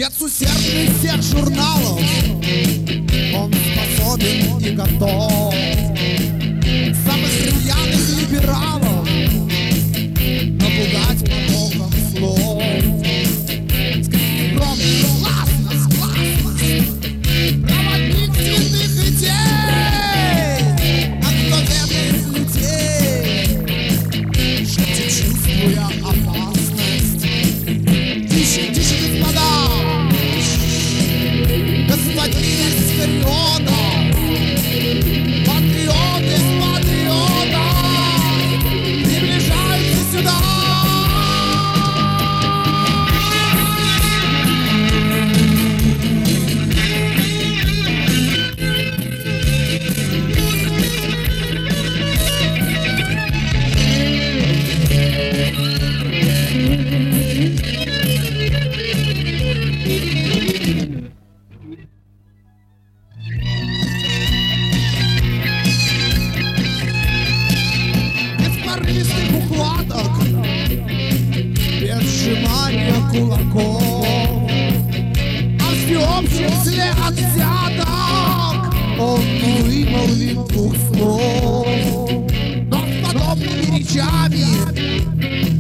Спецусердный всех журналов, он способен и готов самых рьяных либералов напугать потоком слов. Скрипит громко, гласность, проводник святых идей, откровенных людей, шепчет, чувствуя опасность. Тише, тише, господа, господин Искариона, патриот из патриота, приближается сюда. Укладок, без сжимания кулаков, а в всеобщем зле от взяток он не вымолвит двух слов. Но с подобными речами